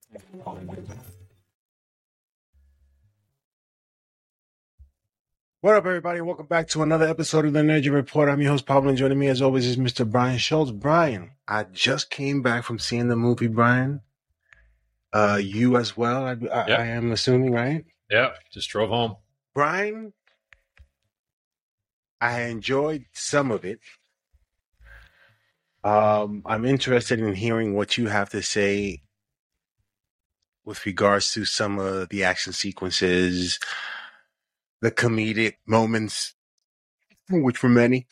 What up, everybody? Welcome back to another episode of the Energy Report. I'm your host, Pablo, and joining me, as always, is Mr. Brian Schultz. Brian, I just came back from seeing the movie, Brian. You as well, I am assuming, right? Yeah, just drove home. Brian, I enjoyed some of it. I'm interested in hearing what you have to say with regards to some of the action sequences, the comedic moments, which were many.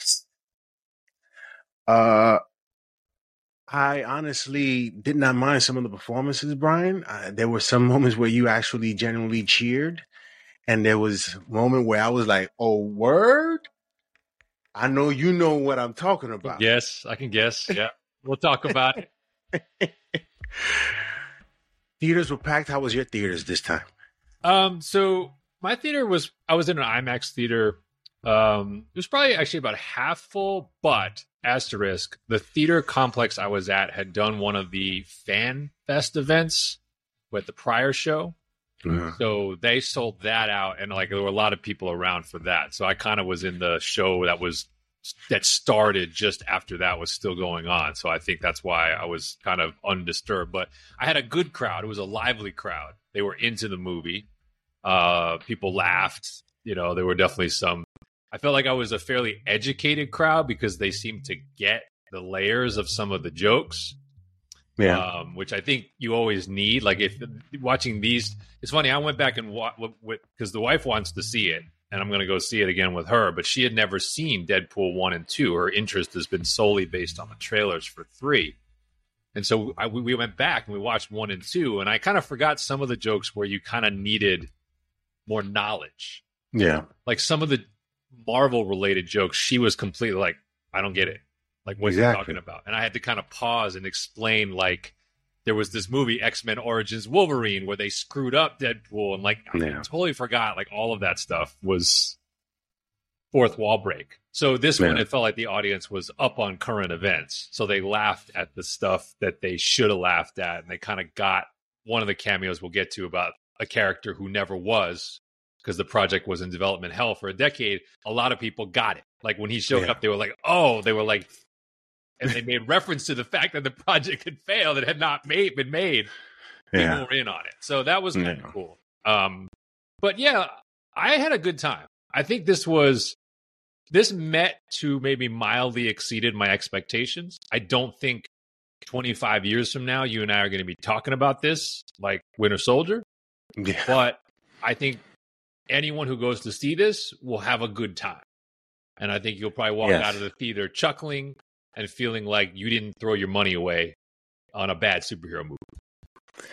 I honestly did not mind some of the performances, Brian. There were some moments where you actually genuinely cheered, and there was a moment where I was like, "Oh, word! I know you know what I'm talking about." Yes, I can guess. Yeah, we'll talk about it. Theaters were packed. How was your theaters this time? So my theater I was in an IMAX theater. It was probably actually about half full, but asterisk, the theater complex I was at had done one of the Fan Fest events with the prior show. So they sold that out, and like there were a lot of people around for that. So I kind of was in the show that started just after that was still going on. So I think that's why I was kind of undisturbed. But I had a good crowd. It was a lively crowd. They were into the movie. People laughed. You know, there were definitely some. I felt like I was a fairly educated crowd because they seemed to get the layers of some of the jokes. Yeah. Which I think you always need. Like if watching these, it's funny. I went back and because the wife wants to see it, and I'm going to go see it again with her. But she had never seen Deadpool 1 and 2. Her interest has been solely based on the trailers for 3. And so we went back and we watched 1 and 2, and I kind of forgot some of the jokes where you kind of needed more knowledge. Yeah. Like some of the Marvel-related jokes, she was completely like, I don't get it. Like, what's he talking about? And I had to kind of pause and explain, like, there was this movie, X-Men Origins Wolverine, where they screwed up Deadpool. And, like, I totally forgot, like, all of that stuff was fourth wall break. So this one, it felt like the audience was up on current events. So they laughed at the stuff that they should have laughed at. And they kind of got one of the cameos we'll get to about a character who never was, because the project was in development hell for a decade. A lot of people got it. Like, when he showed up, they were like, oh, they were like, and they made reference to the fact that the project had failed. It had not been made. People were in on it. So that was kind of cool. But yeah, I had a good time. I think this met to maybe mildly exceeded my expectations. I don't think 25 years from now, you and I are going to be talking about this like Winter Soldier. Yeah. But I think anyone who goes to see this will have a good time. And I think you'll probably walk out of the theater chuckling and feeling like you didn't throw your money away on a bad superhero movie.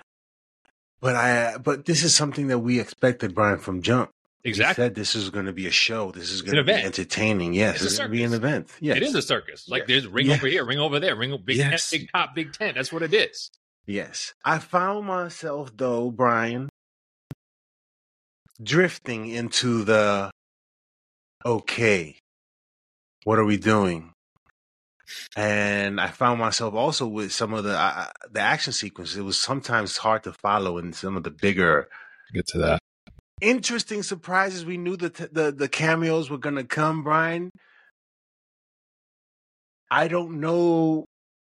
But this is something that we expected, Brian, from jump. Exactly. We said this is going to be a show. This is going to be entertaining. Yes, it's going to be an event. Yes. It is a circus. Like there's ring over here, ring over there, ring big tent, big top, big tent. That's what it is. Yes. I found myself, though, Brian, drifting into the, okay, what are we doing? And I found myself also with some of the action sequences. It was sometimes hard to follow in some of the bigger, get to that, interesting surprises. We knew that the cameos were going to come, Brian. I don't know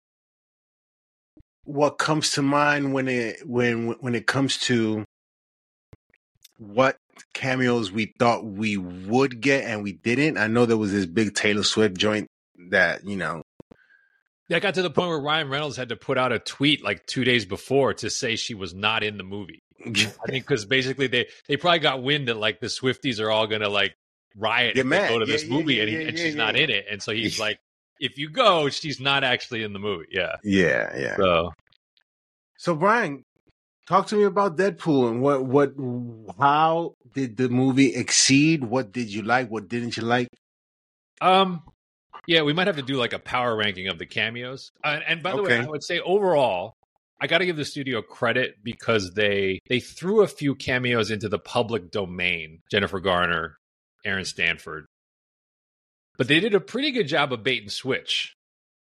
what comes to mind when it comes to what cameos we thought we would get and we didn't. I know there was this big Taylor Swift joint that, you know. That got to the point where Ryan Reynolds had to put out a tweet like 2 days before to say she was not in the movie. I mean, because basically they probably got wind that like the Swifties are all going to like riot if they go to this movie and she's not in it. And so he's like, if you go, she's not actually in the movie. Yeah. Yeah. So Brian, talk to me about Deadpool and how did the movie exceed? What did you like? What didn't you like? Yeah, we might have to do like a power ranking of the cameos. And by the way, I would say overall, I got to give the studio credit because they threw a few cameos into the public domain. Jennifer Garner, Aaron Stanford. But they did a pretty good job of bait and switch.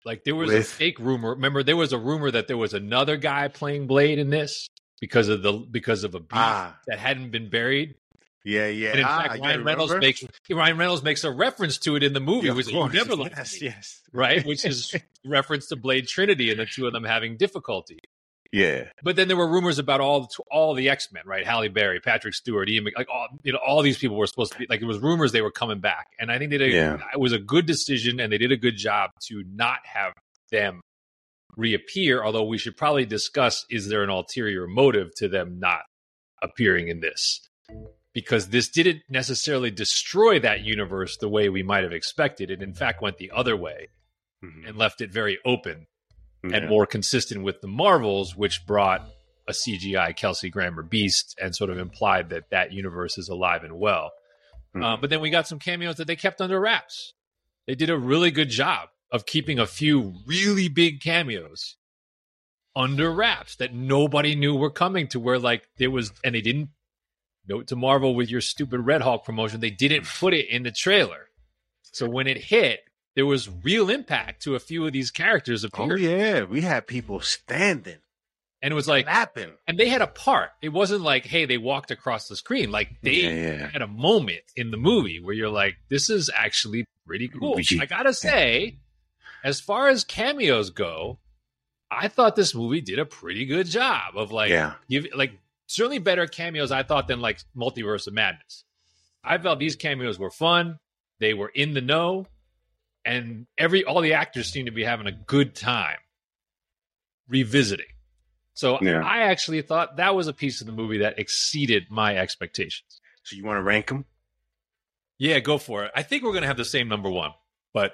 Like there was a fake rumor. Remember, there was a rumor that there was another guy playing Blade in this because of a beef that hadn't been buried. Yeah, yeah. And in fact, Ryan Reynolds makes a reference to it in the movie, which you never looked at. Yes, right, which is reference to Blade Trinity and the two of them having difficulty. Yeah, but then there were rumors about all the X-Men, right? Halle Berry, Patrick Stewart, Ian, like all these people were supposed to be like. It was rumors they were coming back, and I think it was a good decision, and they did a good job to not have them reappear. Although we should probably discuss: is there an ulterior motive to them not appearing in this? Because this didn't necessarily destroy that universe the way we might have expected. It, in fact, went the other way and left it very open and more consistent with the Marvels, which brought a CGI Kelsey Grammer beast and sort of implied that that universe is alive and well. But then we got some cameos that they kept under wraps. They did a really good job of keeping a few really big cameos under wraps that nobody knew were coming, to where like there was, and they didn't, note to Marvel with your stupid Red Hulk promotion, they didn't put it in the trailer. So when it hit, there was real impact to a few of these characters appearing. Oh, yeah. We had people standing. And it was like, clapping. And they had a part. It wasn't like, hey, they walked across the screen. Like they had a moment in the movie where you're like, this is actually pretty cool. I gotta say, as far as cameos go, I thought this movie did a pretty good job of like, certainly better cameos, I thought, than like Multiverse of Madness. I felt these cameos were fun. They were in the know, and all the actors seemed to be having a good time revisiting. So I actually thought that was a piece of the movie that exceeded my expectations. So you want to rank them? Yeah, go for it. I think we're going to have the same number one, but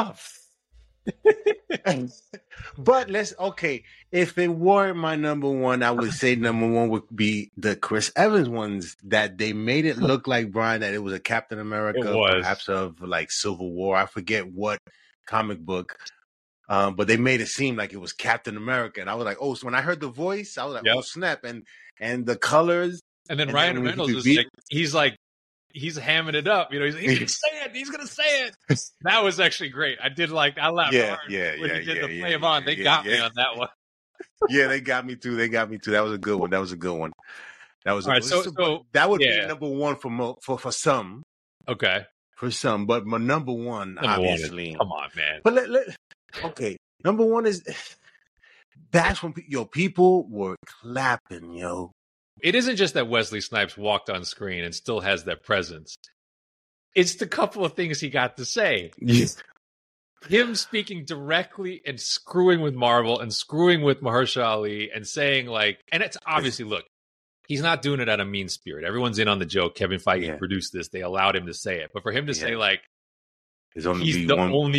but if it were my number one, I would say number one would be the Chris Evans ones, that they made it look like, Brian, that it was a Captain America, perhaps of like Civil War. I forget what comic book, but they made it seem like it was Captain America. And I was like, oh, so when I heard the voice, I was like, oh, snap. And the colors. And then Ryan Reynolds is like, he's hamming it up. You know, he's going to say it. He's going to say it. That was actually great. I laughed hard when he did the play of on. They got me on that one. Yeah, they got me too. That was a good one. That was a good one. That was all right. So that would be number one for some. Okay. For some, but my number one, obviously. Come on, man. But number one is, that's when people were clapping, yo. It isn't just that Wesley Snipes walked on screen and still has that presence. It's the couple of things he got to say. Yes. Him speaking directly and screwing with Marvel and screwing with Mahershala Ali and saying like, and it's obviously, look, he's not doing it out of mean spirit. Everyone's in on the joke. Kevin Feige produced this. They allowed him to say it. But for him to say like, he's the only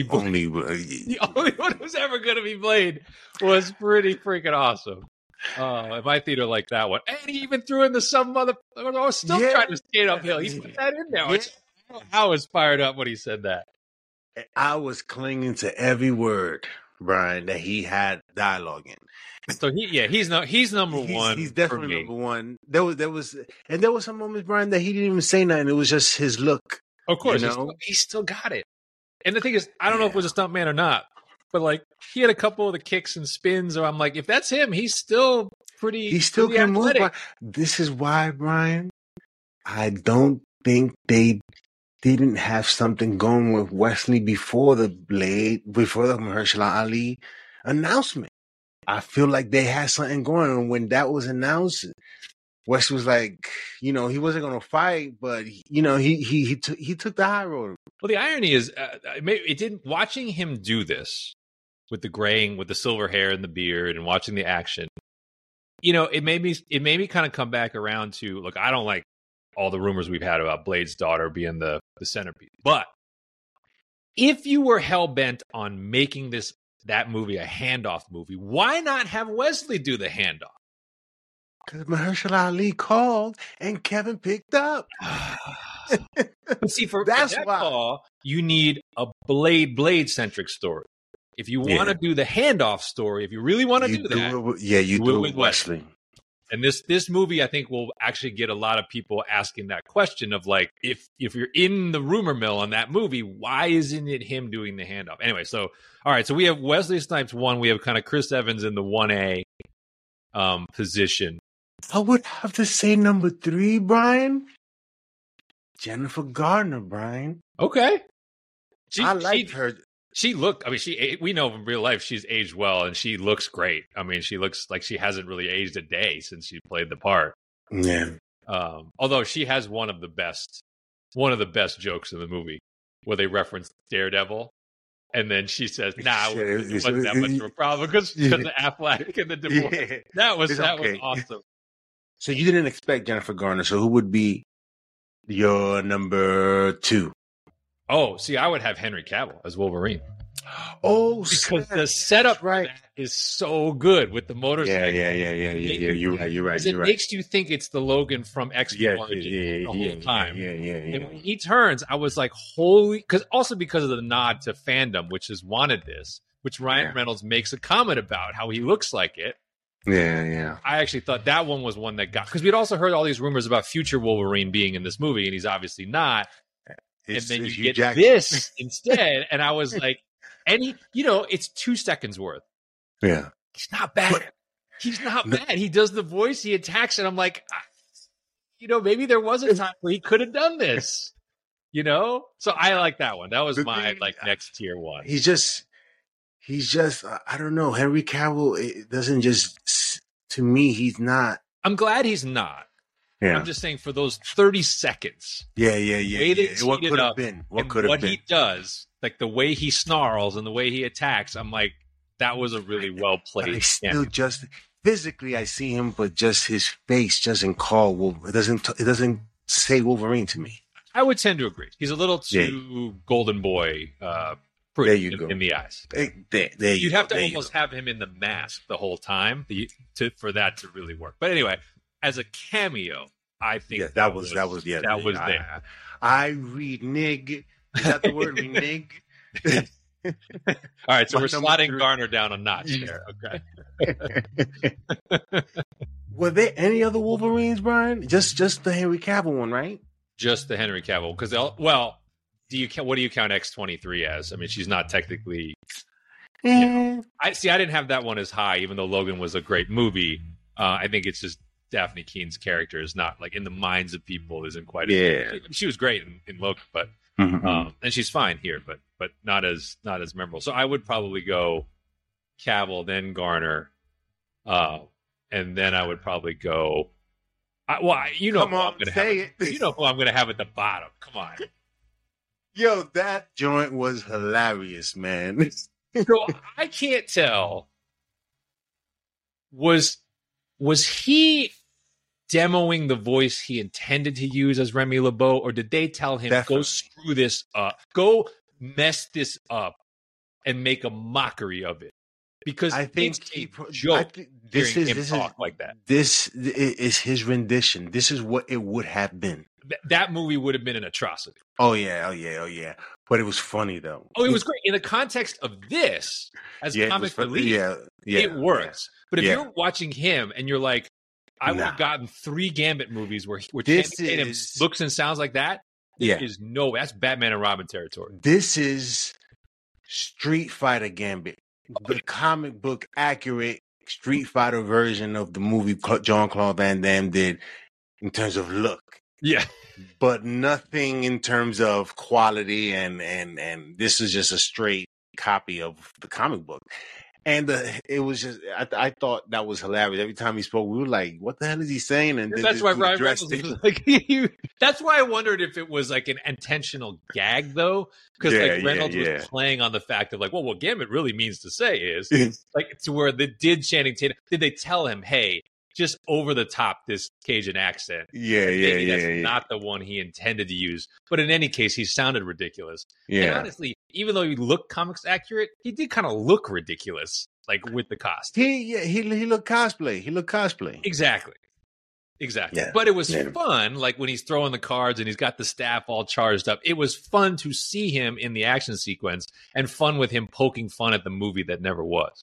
one who's ever going to be Blade was pretty freaking awesome. In my theater, like that one, and he even threw in the some mother. I was still trying to skate uphill. He put that in there. I was fired up when he said that. I was clinging to every word, Brian, that he had dialogue in. So he's number one. He's definitely number one. There was some moments, Brian, that he didn't even say nothing. It was just his look. Of course, he still got it. And the thing is, I don't know if it was a stuntman or not. But like he had a couple of the kicks and spins, or I'm like, if that's him, he's still pretty. He still can move. This is why, Brian, I don't think they didn't have something going with Wesley before the Mahershala Ali announcement. I feel like they had something going on when that was announced. Wes was like, he wasn't going to fight, but he took the high road. Well, the irony is, it didn't. Watching him do this with the graying, with the silver hair and the beard, and watching the action, it made me kind of come back around to, look, I don't like all the rumors we've had about Blade's daughter being the centerpiece, but if you were hell bent on making that movie a handoff movie, why not have Wesley do the handoff? Because Mahershala Ali called and Kevin picked up. But see, for that call, you need a Blade-centric story. If you want to do the handoff story, if you really want to do that, you do it with Wesley. And this movie, I think, will actually get a lot of people asking that question of like, if you're in the rumor mill on that movie, why isn't it him doing the handoff? Anyway, so all right, so we have Wesley Snipes 1. We have kind of Chris Evans in the 1A position. I would have to say number 3, Brian. Jennifer Garner, Brian. Okay. I liked her. She looked, I mean, we know in real life she's aged well and she looks great. I mean, she looks like she hasn't really aged a day since she played the part. Yeah. Although she has one of the best jokes in the movie where they reference Daredevil. And then she says, nah, it wasn't that much of a problem because of Affleck and the divorce. Yeah. That was awesome. So you didn't expect Jennifer Garner. So who would be your number 2? Oh, see, I would have Henry Cavill as Wolverine. Oh, because the setup right is so good with the motorcycle. Yeah. You're right. It makes you think it's the Logan from X-Men the whole time. Yeah. And when he turns, I was like, holy, because of the nod to fandom, which has wanted this, which Ryan Reynolds makes a comment about how he looks like it. Yeah. I actually thought that one was one that got, because we'd also heard all these rumors about future Wolverine being in this movie, and he's obviously not. And then you get this instead, and I was like, it's 2 seconds worth. Yeah. He's not bad. He's not bad. He does the voice, he attacks, and I'm like, maybe there was a time where he could have done this. So I like that one. That was my next tier one. He's just I don't know. Henry Cavill, it doesn't just, to me, he's not. I'm glad he's not. Yeah. I'm just saying for those 30 seconds. Yeah. What could have been? What he does, like the way he snarls and the way he attacks, I'm like, that was a really well played. Still, just physically, I see him, but just his face doesn't call Wolverine. It doesn't say Wolverine to me. I would tend to agree. He's a little too golden boy. There you go. In the eyes. There You'd have to almost have him in the mask the whole time for that to really work. But anyway, as a cameo, I think that was there. I renege. Is that the word, renege? All right, so we're slotting Garner down a notch there. Okay. Were there any other Wolverines, Brian? Just the Henry Cavill one, right? Just the Henry Cavill, because what do you count X-23 as? I mean, she's not technically. I didn't have that one as high, even though Logan was a great movie. I think it's just Daphne Keene's character is not like in the minds of people isn't quite. She was great in Logan, but and she's fine here, but not as memorable. So I would probably go Cavill, then Garner, and then I would probably go. Who I'm going to have. You know who I'm going to have at the bottom. Come on. Yo, that joint was hilarious, man. So I can't tell. Was he demoing the voice he intended to use as Remy LeBeau, or did they tell him, go screw this up, go mess this up, and make a mockery of it? Because I think this is talk like that. This is his rendition. This is what it would have been. That movie would have been an atrocity. Oh yeah. But it was funny though. Oh, it was great in the context of this as comic relief. It works. But if you're watching him and you're like, I would have gotten 3 Gambit movies where Channing Tatum looks and sounds like that. There is that's Batman and Robin territory. This is Street Fighter Gambit, the comic book accurate Street Fighter version of the movie Jean-Claude Van Damme did in terms of look. Yeah. But nothing in terms of quality, and this is just a straight copy of the comic book. And it was just, I thought that was hilarious. Every time he spoke, we were like, what the hell is he saying? And that's why Ryan Reynolds was like, that's why I wondered if it was like an intentional gag, though. Because Reynolds was playing on the fact of like, well, what Gambit really means to say is, like, to where did Channing Tatum, did they tell him, hey, just over the top this Cajun accent? That's not the one he intended to use. But in any case, he sounded ridiculous. And honestly, even though he looked comics accurate, he did kind of look ridiculous, like with the costume. He looked cosplay. He looked cosplay. Exactly. Yeah. But it was fun, like when he's throwing the cards and he's got the staff all charged up. It was fun to see him in the action sequence and fun with him poking fun at the movie that never was.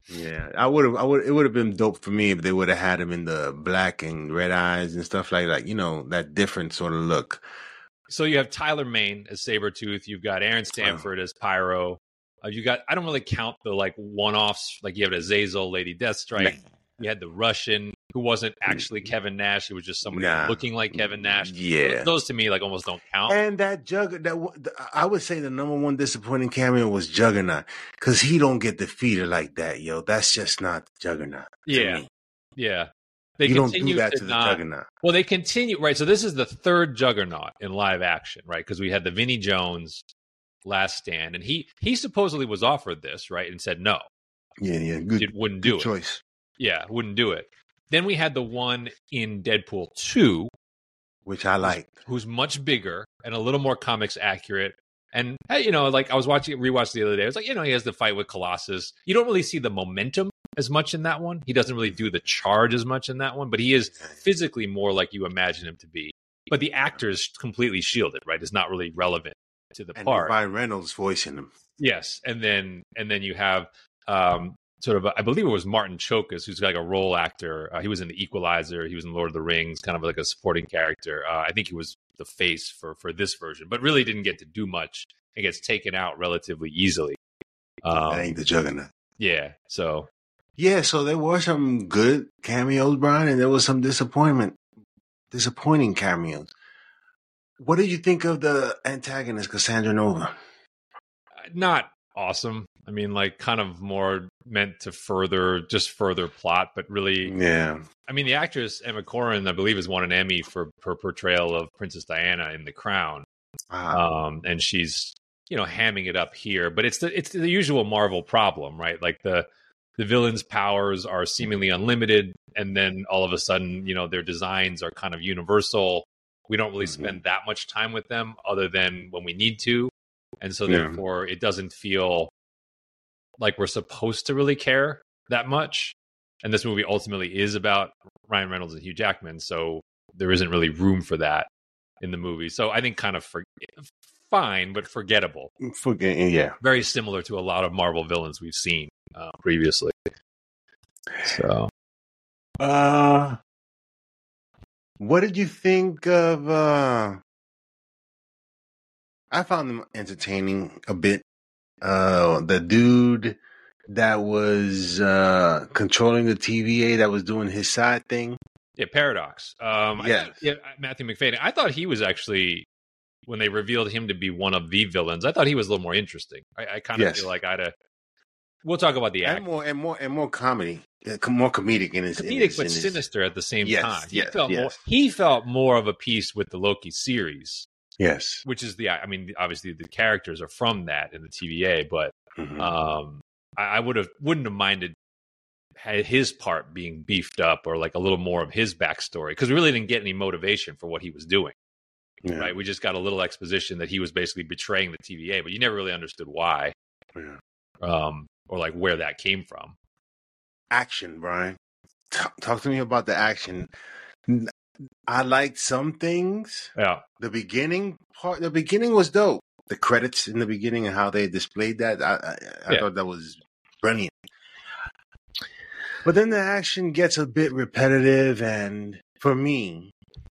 Yeah, I would have. It would have been dope for me if they would have had him in the black and red eyes and stuff like that. You know, that different sort of look. So you have Tyler Mane as Sabretooth. You've got Aaron Stanford as Pyro. You got, I don't really count the like one-offs. Like you have Azazel, Lady Deathstrike. You had the Russian, who wasn't actually Kevin Nash. It was just somebody looking like Kevin Nash. Yeah, those to me like almost don't count. And that I would say the number one disappointing cameo was Juggernaut, because he don't get defeated like that, yo. That's just not Juggernaut. Yeah, yeah. They don't do that to the Juggernaut. Well, they continue, right? So this is the third Juggernaut in live action, right? Because we had the Vinnie Jones Last Stand, and he supposedly was offered this, right, and said no. Yeah, good. Wouldn't do it. Choice. Yeah, wouldn't do it. Then we had the one in Deadpool 2, which I liked, who's much bigger and a little more comics accurate. And you know, like I was rewatched the other day. I was like, you know, he has the fight with Colossus. You don't really see the momentum as much in that one. He doesn't really do the charge as much in that one, but he is physically more like you imagine him to be. But the actor is completely shielded, right? It's not really relevant to the part. And Ryan Reynolds voicing him. Yes, and then you have sort of I believe it was Martin Chokas, who's like a role actor. He was in The Equalizer. He was in Lord of the Rings, kind of like a supporting character. I think he was the face for this version, but really didn't get to do much. It gets taken out relatively easily. That ain't the Juggernaut. Yeah, so. Yeah, so there were some good cameos, Brian, and there was some disappointing cameos. What did you think of the antagonist, Cassandra Nova? Not awesome. I mean, like, kind of more meant to further plot, but really, yeah. I mean, the actress Emma Corrin, I believe, has won an Emmy for her portrayal of Princess Diana in The Crown, and she's, you know, hamming it up here. But it's the usual Marvel problem, right? Like the villains' powers are seemingly unlimited, and then all of a sudden, you know, their designs are kind of universal. We don't really spend that much time with them other than when we need to. And so therefore it doesn't feel like we're supposed to really care that much. And this movie ultimately is about Ryan Reynolds and Hugh Jackman. So there isn't really room for that in the movie. So I think kind of fine, but forgettable. Very similar to a lot of Marvel villains we've seen previously. So, what did you think of? I found them entertaining a bit. The dude that was controlling the TVA, that was doing his side thing. Yeah, Paradox. Matthew Macfadyen. I thought he was actually, when they revealed him to be one of the villains, I thought he was a little more interesting. I kind of feel like we'll talk about the acting. And more comedy, more comedic in his comedic, but sinister at the same time. Yes, he felt more of a piece with the Loki series. Yes, which is obviously the characters are from that in the TVA, but I wouldn't have minded his part being beefed up or like a little more of his backstory, because we really didn't get any motivation for what he was doing. Yeah. Right, we just got a little exposition that he was basically betraying the TVA, but you never really understood why, or like where that came from. Action, Brian. Talk to me about the action. I liked some things. Yeah. The beginning was dope. The credits in the beginning and how they displayed that, I thought that was brilliant. But then the action gets a bit repetitive, and for me,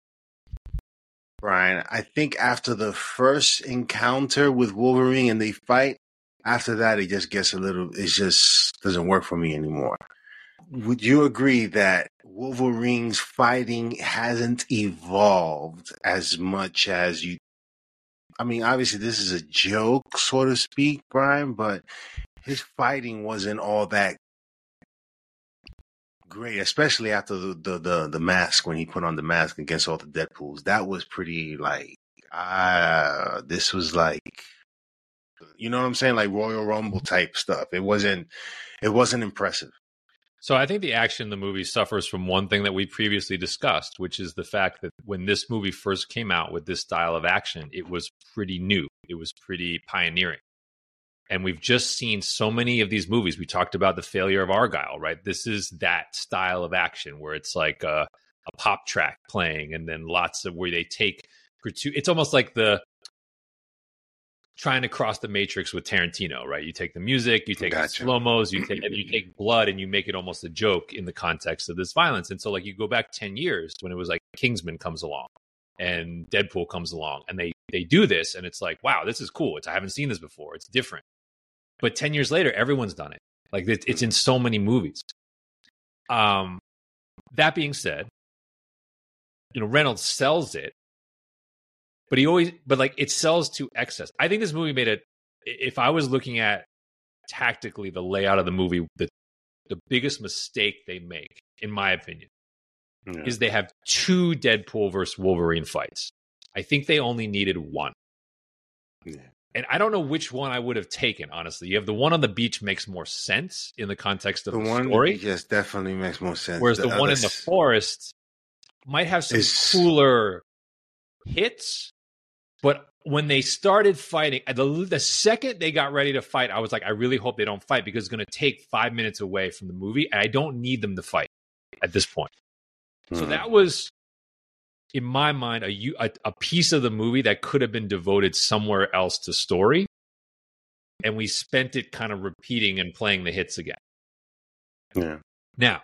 Brian, I think after the first encounter with Wolverine and they fight, after that it just doesn't work for me anymore. Would you agree that Wolverine's fighting hasn't evolved as much as you? I mean, obviously this is a joke, so to speak, Brian, but his fighting wasn't all that great, especially after the mask, when he put on the mask against all the Deadpools. That was pretty like, this was like, you know what I'm saying? Like Royal Rumble type stuff. It wasn't impressive. So I think the action in the movie suffers from one thing that we previously discussed, which is the fact that when this movie first came out with this style of action, it was pretty new. It was pretty pioneering. And we've just seen so many of these movies. We talked about the failure of Argyle, right? This is that style of action where it's like a pop track playing, and then lots of where they take, it's almost like trying to cross the matrix with Tarantino, right? You take the music, you take the Gotcha. slow-mos, you take blood, and you make it almost a joke in the context of this violence. And so, like, you go back 10 years when it was like Kingsman comes along and Deadpool comes along, and they do this, and it's like, wow, this is cool. I haven't seen this before. It's different. But 10 years later, everyone's done it. Like, it's in so many movies. That being said, Reynolds sells it, but it sells to excess. I think this movie made it. If I was looking at tactically the layout of the movie, the biggest mistake they make, in my opinion, is they have 2 Deadpool versus Wolverine fights. I think they only needed 1. Yeah. And I don't know which one I would have taken, honestly. You have the one on the beach makes more sense in the context of the story. Yes, definitely makes more sense. Whereas the one in the forest might have some cooler hits. But when they started fighting, the second they got ready to fight, I was like, I really hope they don't fight because it's going to take 5 minutes away from the movie. And I don't need them to fight at this point. Mm-hmm. So that was, in my mind, a piece of the movie that could have been devoted somewhere else to story. And we spent it kind of repeating and playing the hits again. Yeah. Now,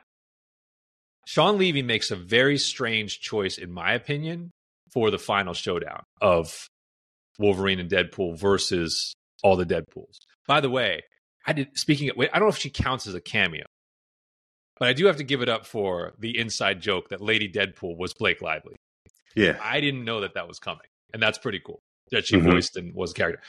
Sean Levy makes a very strange choice, in my opinion, for the final showdown of Wolverine and Deadpool versus all the Deadpools. By the way, I don't know if she counts as a cameo, but I do have to give it up for the inside joke that Lady Deadpool was Blake Lively. Yeah. I didn't know that was coming, and that's pretty cool that she voiced and was a character.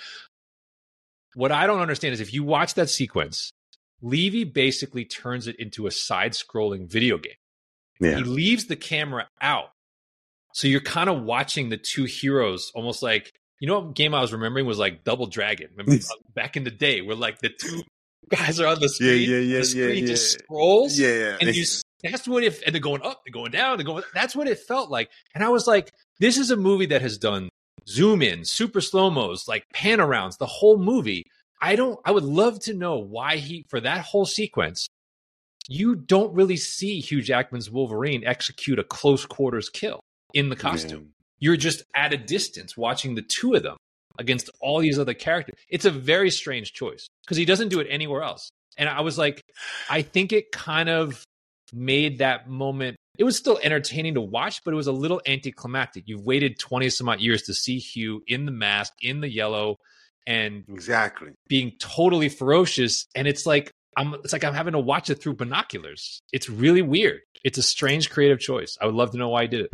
What I don't understand is if you watch that sequence, Levy basically turns it into a side-scrolling video game. Yeah. He leaves the camera out. So you're kind of watching the 2 heroes almost like, what game I was remembering was like Double Dragon. Remember back in the day where like the 2 guys are on the screen. The screen just scrolls. Yeah. And that's what and they're going up, they're going down, that's what it felt like. And I was like, this is a movie that has done zoom in, super slow-mos, like pan arounds, the whole movie. I would love to know why for that whole sequence, you don't really see Hugh Jackman's Wolverine execute a close quarters kill in the costume. Yeah. You're just at a distance watching the 2 of them against all these other characters. It's a very strange choice because he doesn't do it anywhere else. And I was like, I think it kind of made that moment, it was still entertaining to watch, but it was a little anticlimactic. You've waited 20 some odd years to see Hugh in the mask, in the yellow, and exactly being totally ferocious. And it's like I'm having to watch it through binoculars. It's really weird. It's a strange creative choice. I would love to know why he did it.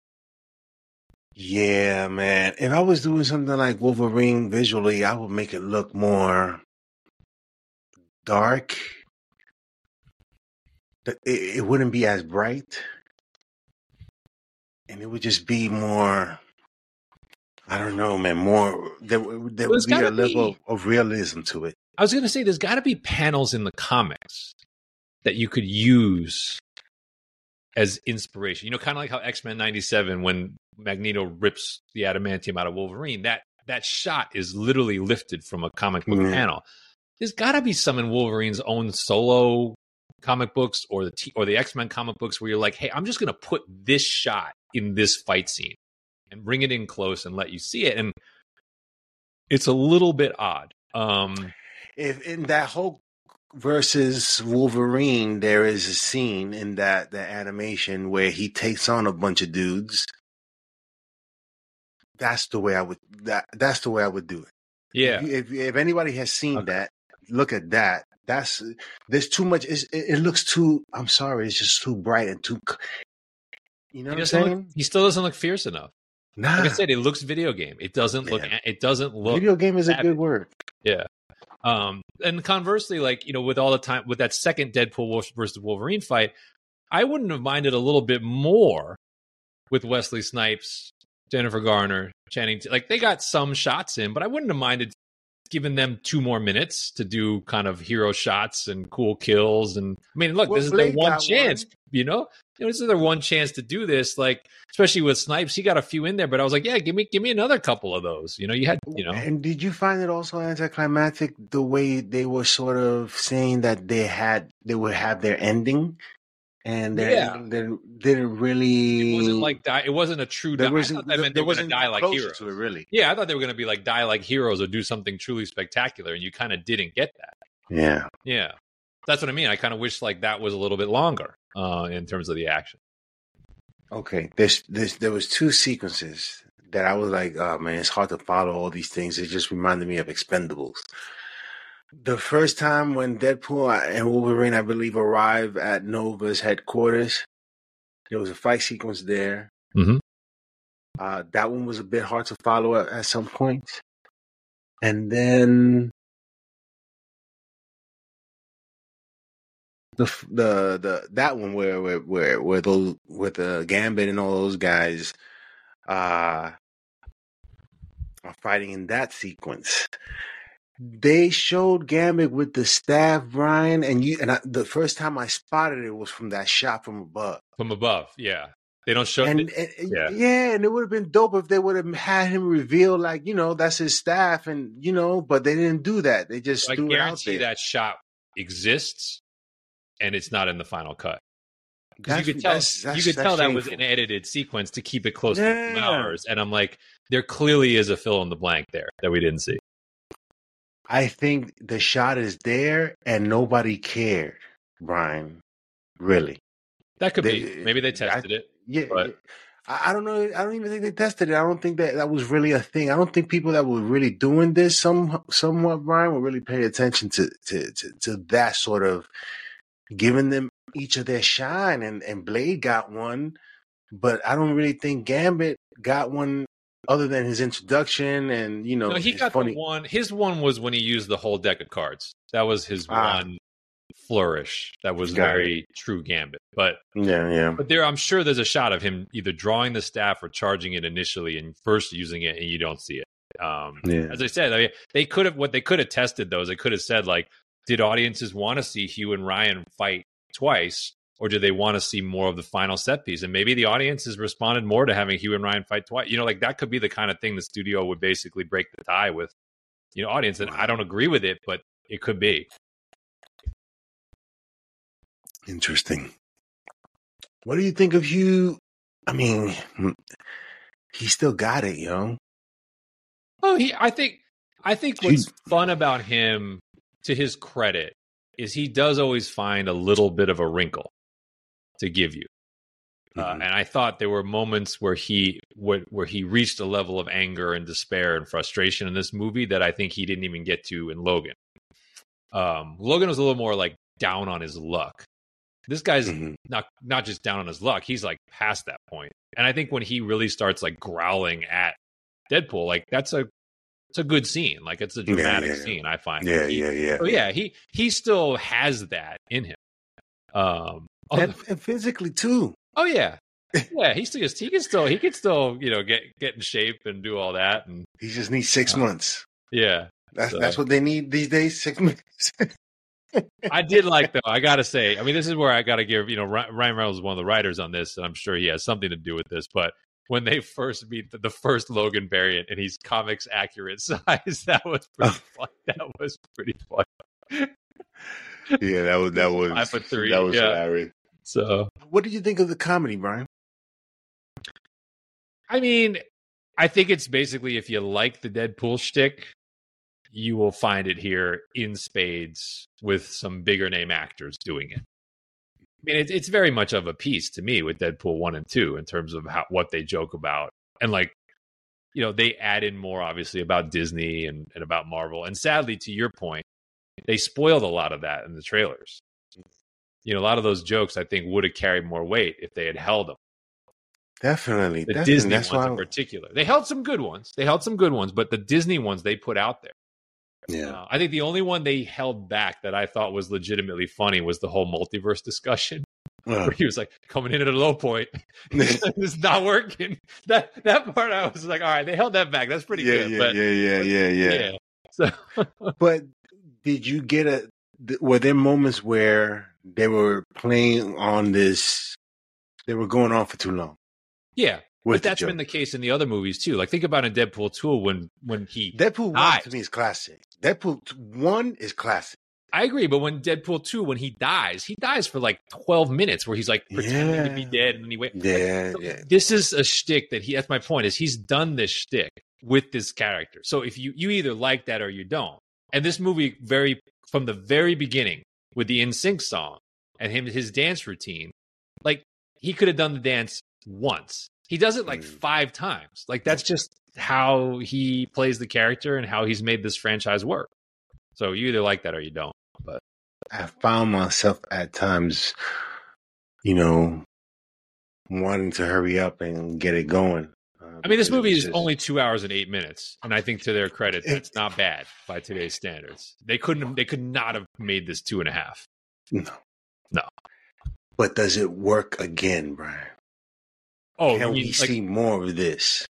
Yeah, man. If I was doing something like Wolverine visually, I would make it look more dark. It wouldn't be as bright. And it would just be more, I don't know, man, more, there would be a level of realism to it. I was going to say, there's got to be panels in the comics that you could use as inspiration. Kind of like how X-Men 97, when Magneto rips the adamantium out of Wolverine, that shot is literally lifted from a comic book panel. There's got to be some in Wolverine's own solo comic books or the X-Men comic books where you're like, hey, I'm just going to put this shot in this fight scene and bring it in close and let you see it. And it's a little bit odd. If in that whole versus Wolverine, there is a scene in the animation where he takes on a bunch of dudes. That's the way I would. That's the way I would do it. Yeah. If anybody has seen that, look at that. There's too much. It looks too. I'm sorry. It's just too bright and too. You know what I'm saying? He still doesn't look fierce enough. Nah. Like I said, it looks video game. It doesn't look. It doesn't look. Video game is a good word. Yeah. And conversely, with all the time with that second Deadpool versus Wolverine fight, I wouldn't have minded a little bit more with Wesley Snipes, Jennifer Garner, Channing. Like they got some shots in, but I wouldn't have minded giving them 2 more minutes to do kind of hero shots and cool kills. And I mean, look, this is their one chance. This is their one chance to do this. Like, especially with Snipes, he got a few in there, but I was like, yeah, give me another couple of those. You had. And did you find it also anticlimactic the way they were sort of saying that they would have their ending? and then didn't really. It wasn't like die. It wasn't a true. I thought that meant they were going to die like heroes. To it, really. Yeah, I thought they were going to be like die like heroes or do something truly spectacular, and you kind of didn't get that. Yeah, that's what I mean. I kind of wish like that was a little bit longer in terms of the action. Okay, there was 2 sequences that I was like, oh man, it's hard to follow all these things. It just reminded me of Expendables. The first time when Deadpool and Wolverine, I believe, arrive at Nova's headquarters, there was a fight sequence there. Mm-hmm. That one was a bit hard to follow at some points. And then that one where those with the Gambit and all those guys are fighting in that sequence. They showed Gambit with the staff, Brian, the first time I spotted it was from that shot from above. From above, yeah. They don't show and it would have been dope if they would have had him reveal like, that's his staff and but they didn't do that. They just threw it out there. That shot exists and it's not in the final cut. Because you could tell that was an edited sequence to keep it close to 2 hours. And I'm like, there clearly is a fill in the blank there that we didn't see. I think the shot is there and nobody cared, Brian. Really. That could be. Maybe they tested it. Yeah. But I don't know. I don't even think they tested it. I don't think that was really a thing. I don't think people that were really doing this somewhat, Brian, will really pay attention to that sort of giving them each of their shine. And Blade got one, but I don't really think Gambit got one other than his introduction and, No, he got the one. His one was when he used the whole deck of cards. That was his one flourish. That was very true Gambit. But But I'm sure there's a shot of him either drawing the staff or charging it initially and first using it, and you don't see it. As I said, they could have tested those. They could have said like, did audiences want to see Hugh and Ryan fight twice, or do they want to see more of the final set piece? And maybe the audience has responded more to having Hugh and Ryan fight twice. Like that could be the kind of thing the studio would basically break the tie with, audience. And I don't agree with it, but it could be. Interesting. What do you think of Hugh? I mean, he still got it, yo. Oh, I think what's fun about him, to his credit, is he does always find a little bit of a wrinkle to give you. And I thought there were moments where he reached a level of anger and despair and frustration in this movie that I think he didn't even get to in Logan. Logan was a little more like down on his luck. This guy's not just down on his luck. He's like past that point. And I think when he really starts like growling at Deadpool, like it's a good scene. Like it's a dramatic scene, I find. He still has that in him. And physically too. Oh yeah. Yeah, he can still get in shape and do all that, and he just needs 6 months. Yeah. That's what they need these days, 6 months. I did like, though, I gotta say, I mean, this is where I gotta give, Ryan Reynolds is one of the writers on this, and I'm sure he has something to do with this, but when they first meet the first Logan variant and he's comics accurate size, that was pretty fun. That was pretty fun. Yeah, that was 5'3". That was hilarious. So, what did you think of the comedy, Brian? I mean, I think it's basically, if you like the Deadpool shtick, you will find it here in spades with some bigger name actors doing it. I mean, it's very much of a piece to me with Deadpool 1 and 2 in terms of what they joke about. And they add in more, obviously, about Disney and about Marvel. And sadly, to your point, they spoiled a lot of that in the trailers. A lot of those jokes, I think, would have carried more weight if they had held them. Definitely. The Disney ones in particular. They held some good ones. But the Disney ones they put out there. Yeah. I think the only one they held back that I thought was legitimately funny was the whole multiverse discussion. Where he was like coming in at a low point. It's not working. That part I was like, all right, they held that back. That's pretty good. Yeah. So, but did you get were there moments where they were playing on this, they were going on for too long? Yeah. But that's been the case in the other movies too. Like think about in Deadpool 2 when he Deadpool 1 to me is classic. Deadpool 1 is classic. I agree, but when Deadpool 2, when he dies for like 12 minutes where he's like pretending to be dead and he wait. This is a shtick that's my point, is he's done this shtick with this character. So if you either like that or you don't. And this movie from the very beginning with the NSYNC song and his dance routine, like he could have done the dance once. He does it like 5 times. Like that's just how he plays the character and how he's made this franchise work. So you either like that or you don't. But I found myself at times, wanting to hurry up and get it going. I mean, this movie is only 2 hours and 8 minutes, and I think to their credit, that's not bad by today's standards. They could not have made this 2.5. No. But does it work again, Brian? Oh, can we see more of this?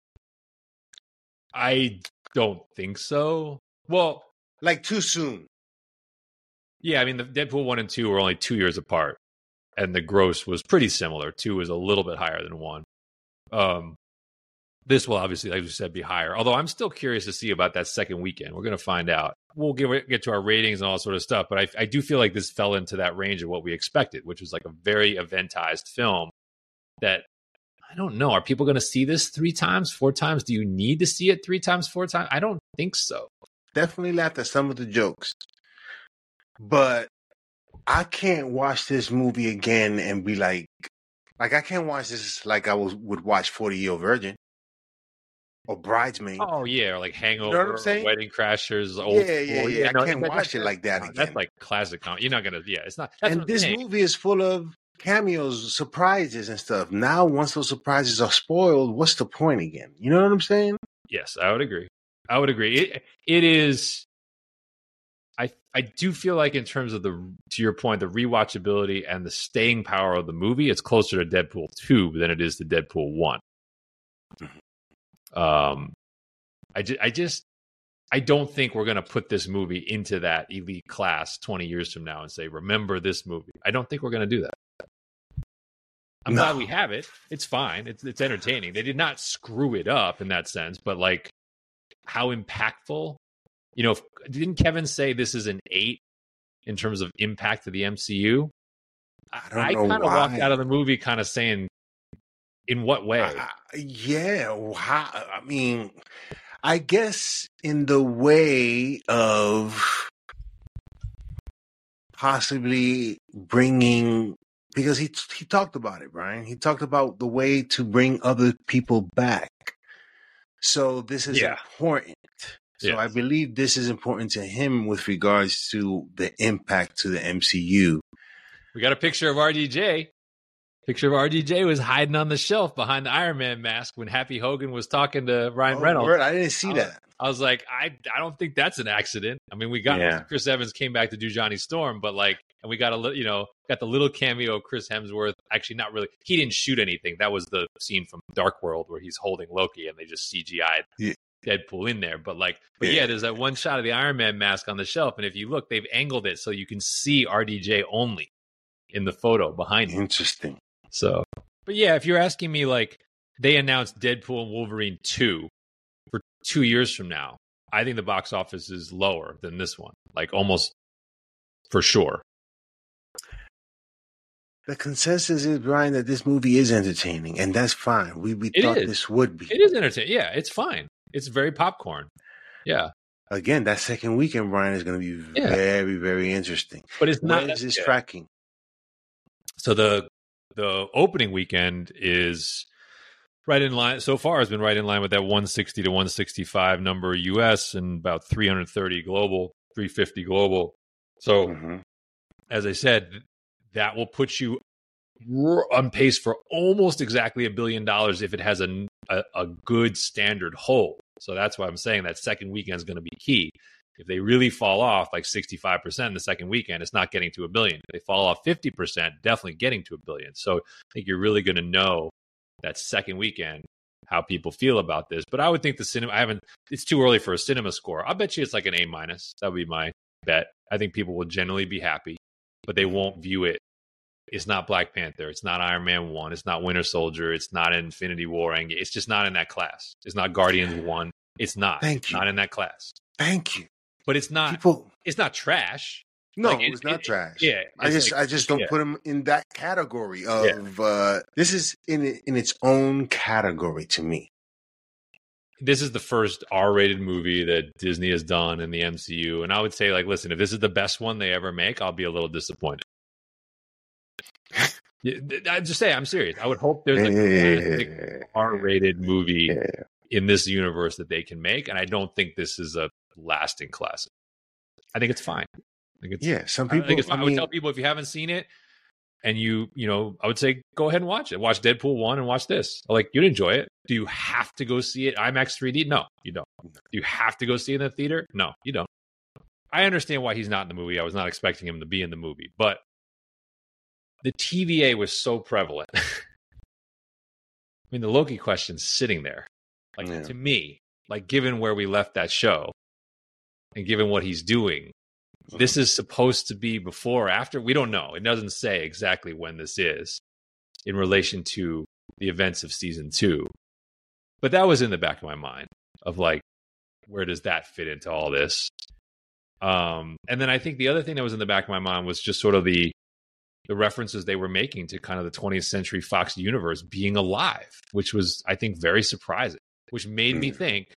I don't think so. Well, like too soon. Yeah, I mean, the Deadpool 1 and 2 were only 2 years apart, and the gross was pretty similar. 2 was a little bit higher than 1. This will obviously, like you said, be higher. Although I'm still curious to see about that second weekend. We're going to find out. We'll get to our ratings and all sort of stuff, but I do feel like this fell into that range of what we expected, which was like a very eventized film that, I don't know, are people going to see this 3 times, 4 times? Do you need to see it 3 times, 4 times? I don't think so. Definitely laughed at some of the jokes. But I can't watch this movie again and be like I can't watch this like I would watch 40-Year-Old Virgin or Bridesmaid. Oh yeah, or like Hangover, you know what I'm saying? Wedding Crashers. Yeah. I can't watch it like that again. That's like classic comedy. You're not gonna. Yeah, it's not. And this movie is full of cameos, surprises, and stuff. Now, once those surprises are spoiled, what's the point again? You know what I'm saying? Yes, I would agree. It is. I do feel like in terms of to your point, the rewatchability and the staying power of the movie, it's closer to Deadpool 2 than it is to Deadpool 1. I don't think we're going to put this movie into that elite class 20 years from now and say, remember this movie. I don't think we're going to do that. I'm glad we have it. It's fine. It's entertaining. They did not screw it up in that sense, but like how impactful. Didn't Kevin say this is an 8 in terms of impact to the MCU? I kind of walked out of the movie kind of saying, in what way? I mean, I guess in the way of possibly bringing, because he talked about it, Brian. He talked about the way to bring other people back. So this is important. So I believe this is important to him with regards to the impact to the MCU. We got a picture of RDJ. Picture of RDJ was hiding on the shelf behind the Iron Man mask when Happy Hogan was talking to Ryan Reynolds. Word, I didn't see that. I was like, I don't think that's an accident. I mean, we got Chris Evans came back to do Johnny Storm, but like, and we got got the little cameo of Chris Hemsworth. Actually, not really. He didn't shoot anything. That was the scene from Dark World where he's holding Loki and they just CGI'd Deadpool in there. But there's that one shot of the Iron Man mask on the shelf, and if you look, they've angled it so you can see RDJ only in the photo behind him. Interesting. So, but yeah, if you're asking me, like, they announced Deadpool and Wolverine 2 for 2 years from now, I think the box office is lower than this one, like almost for sure. The consensus is, Brian, that this movie is entertaining, and that's fine. We thought this would be. It is entertaining. Yeah, it's fine. It's very popcorn. Yeah. Again, that second weekend, Brian, is going to be very, very interesting. But it's not. Where is this tracking? So the opening weekend is right in line. So far, has been right in line with that 160 to 165 number US and about 330 global, 350 global. So, as I said, that will put you on pace for almost exactly $1 billion if it has a good standard hold. So that's why I'm saying that second weekend is going to be key. If they really fall off like 65% in the second weekend, it's not getting to $1 billion. If they fall off 50%, definitely getting to $1 billion. So I think you're really going to know that second weekend how people feel about this. But I would think the cinema, it's too early for a cinema score. I'll bet you it's like an A-. That would be my bet. I think people will generally be happy, but they won't view it. It's not Black Panther. It's not Iron Man 1. It's not Winter Soldier. It's not Infinity War. It's just not in that class. It's not Guardians 1. It's not. Thank you. Not in that class. Thank you. But it's not. It's not trash. No, like, it's not trash. Yeah, I just don't put him in that category of this is in its own category to me. This is the first R-rated movie that Disney has done in the MCU, and I would say, like, listen, if this is the best one they ever make, I'll be a little disappointed. I just say I'm serious. I would hope there's a R-rated movie in this universe that they can make, and I don't think this is a lasting classic. I think it's fine. Some people. I would tell people if you haven't seen it, and you know, I would say go ahead and watch it. Watch Deadpool 1 and watch this. Like, you'd enjoy it. Do you have to go see it IMAX 3D? No, you don't. Do you have to go see it in the theater? No, you don't. I understand why he's not in the movie. I was not expecting him to be in the movie, but the TVA was so prevalent. I mean, the Loki question's sitting there. Like, to me, like, given where we left that show and given what he's doing, this is supposed to be before or after. We don't know. It doesn't say exactly when this is in relation to the events of season 2. But that was in the back of my mind of, like, where does that fit into all this? And then I think the other thing that was in the back of my mind was just sort of the references they were making to kind of the 20th Century Fox universe being alive, which was, I think, very surprising, which made me think,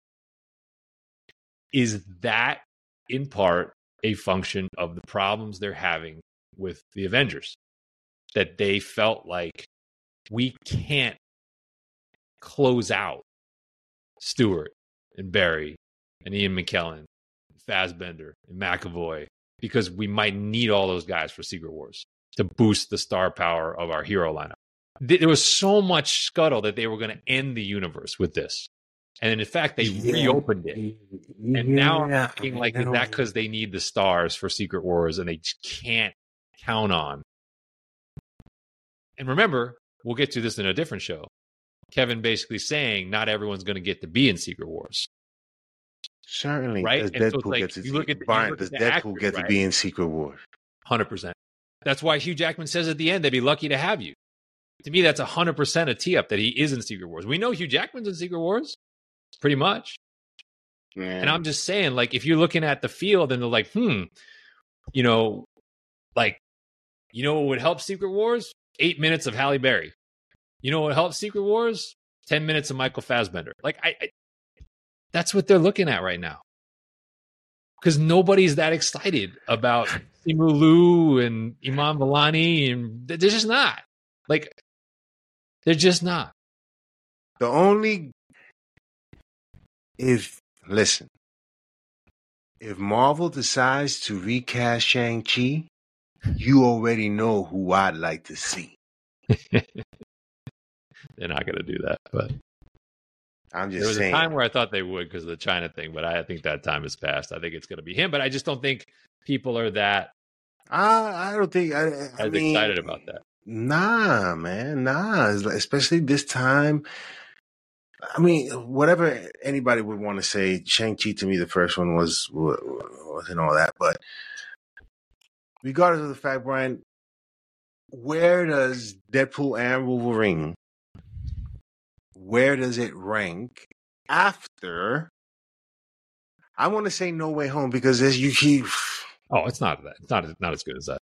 is that in part a function of the problems they're having with the Avengers? That they felt like we can't close out Stewart and Barry and Ian McKellen, and Fassbender and McAvoy, because we might need all those guys for Secret Wars to boost the star power of our hero lineup. There was so much scuttle that they were going to end the universe with this. And in fact, they reopened it. And now I'm thinking, like, is that because they need the stars for Secret Wars and they just can't count on? And remember, we'll get to this in a different show. Kevin basically saying not everyone's going to get to be in Secret Wars. Certainly. Right? Does Deadpool get to be in Secret Wars? 100%. That's why Hugh Jackman says at the end, they'd be lucky to have you. To me, that's 100% a tee-up that he is in Secret Wars. We know Hugh Jackman's in Secret Wars. Pretty much. And I'm just saying, like, if you're looking at the field and they're like, you know, like, you know what would help Secret Wars? 8 minutes of Halle Berry. You know what would help Secret Wars? 10 minutes of Michael Fassbender. Like, that's what they're looking at right now. Because nobody's that excited about Simu Liu and Iman Vellani, and they're just not. Like, they're just not. The only... If Marvel decides to recast Shang-Chi, you already know who I'd like to see. They're not going to do that, but I'm just saying. There was saying. a time where I thought they would because of the China thing, but I think that time has passed. I think it's going to be him, but I just don't think people are that. I don't think as excited about that. Nah, man, nah. Especially this time. I mean, whatever anybody would want to say, Shang-Chi to me, the first one wasn't all that. But regardless of the fact, Brian, where does Deadpool and Wolverine, where does it rank after? I want to say No Way Home because as you keep. Oh, it's not that. It's not as good as that.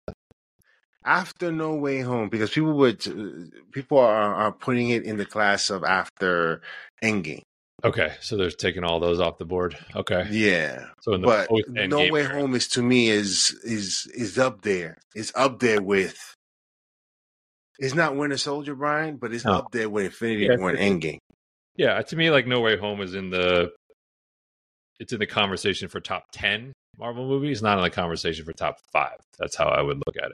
After No Way Home, because people are putting it in the class of after Endgame. Okay, so they're taking all those off the board. Okay, yeah. So in the but No Way Home is to me is up there. It's up there with. It's not Winter Soldier, Brian, but it's up there with Infinity War and Endgame. Yeah, to me, like No Way Home is in the conversation for top 10 Marvel movies, not in the conversation for top 5. That's how I would look at it.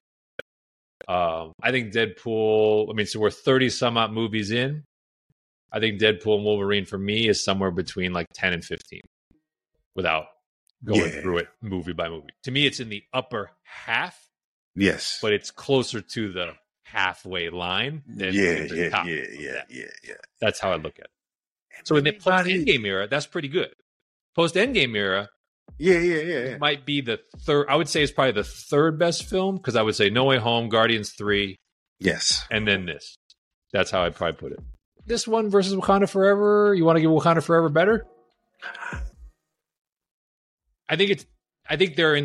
I think Deadpool, so we're 30 some odd movies in. I think Deadpool and Wolverine for me is somewhere between like 10 and 15 without going through it movie by movie. To me, it's in the upper half. Yes. But it's closer to the halfway line than the top. Yeah. That's how I look at it. So in the post-Endgame era, that's pretty good. Post-Endgame era, it might be the third. I would say it's probably the third best film because I would say No Way Home, Guardians 3. Yes. And then this. That's how I'd probably put it. This one versus Wakanda Forever. You want to give Wakanda Forever better? I think they're in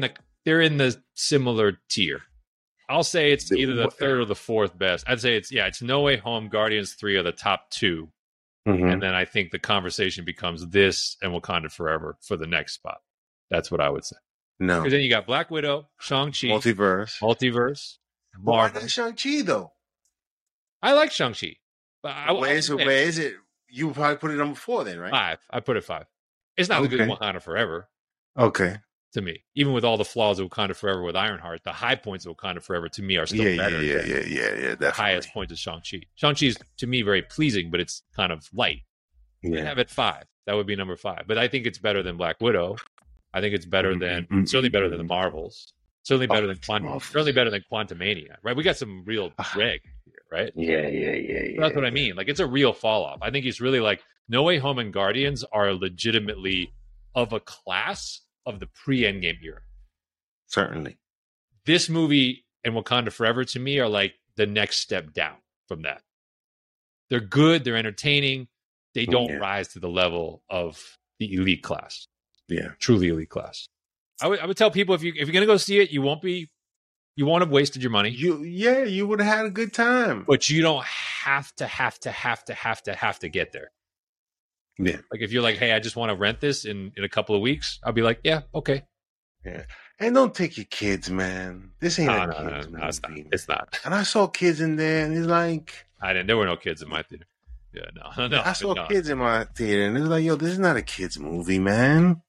they're in the similar tier. I'll say it's either the third or the fourth best. I'd say it's No Way Home, Guardians 3 are the top two. Mm-hmm. And then I think the conversation becomes this and Wakanda Forever for the next spot. That's what I would say. No. Because then you got Black Widow, Shang-Chi. Multiverse. Why not Shang-Chi, though? I like Shang-Chi. But where is it? You would probably put it number 4 then, right? 5. I put it 5. It's not as good as Wakanda Forever. Okay. To me, even with all the flaws of Wakanda Forever with Ironheart, the high points of Wakanda Forever to me are still better. Yeah. The highest points of Shang-Chi. Shang-Chi is to me very pleasing, but it's kind of light. Yeah. I have it 5. That would be number 5. But I think it's better than Black Widow. I think it's better than certainly better than the Marvels. Certainly better than Quantumania. Right? We got some real drag here, right? Yeah. So that's what I mean. Like it's a real fall off. I think it's really like No Way Home and Guardians are legitimately of a class of the pre-Endgame era. Certainly. This movie and Wakanda Forever to me are like the next step down from that. They're good, they're entertaining. They don't rise to the level of the elite class. Yeah. Truly elite class. I would tell people if you're gonna go see it, you won't have wasted your money. You would have had a good time. But you don't have to get there. Yeah. Like if you're like, hey, I just want to rent this in a couple of weeks, I'll be like, yeah, okay. Yeah. And don't take your kids, man. This ain't a kid's movie. It's not. And I saw kids in there, and it's like there were no kids in my theater. Yeah, no. I saw kids in my theater, and it was like, yo, this is not a kid's movie, man.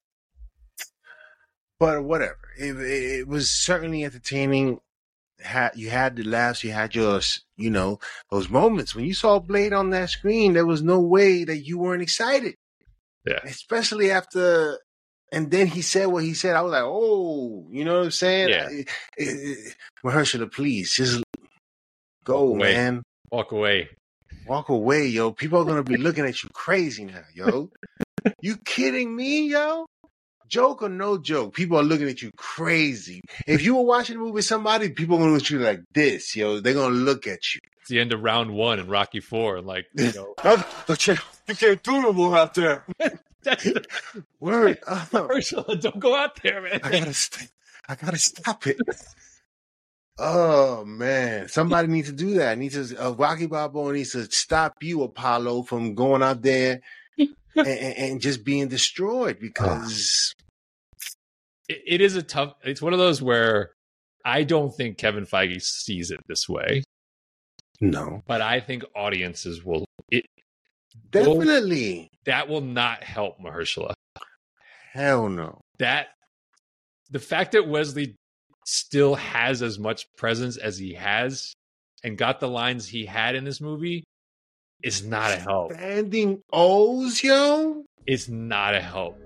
But whatever. It was certainly entertaining. You had the laughs, you had your, those moments. When you saw Blade on that screen, there was no way that you weren't excited. Yeah. Especially after, and then he said what he said. I was like, oh, you know what I'm saying? Yeah. Mahershala, please, just go, man. Walk away. Walk away, yo. People are going to be looking at you crazy now, yo. You kidding me, yo? Joke or no joke, people are looking at you crazy. If you were watching a movie with somebody, people are going to look at you like this, yo. They're going to look at you. It's the end of round 1 in Rocky 4. Like, you can't do no more out there. Word. Ursula, don't go out there, man. I gotta stop it. Oh, man. Somebody needs to do that. Rocky Balboa needs to stop you, Apollo, from going out there and just being destroyed because it is it's one of those where I don't think Kevin Feige sees it this way. No. But I think audiences will. Definitely. That will not help Mahershala. Hell no. The fact that Wesley still has as much presence as he has and got the lines he had in this movie is not a help. Standing O's, yo? It's not a help.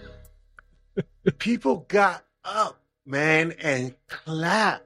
People got up, man, and clapped.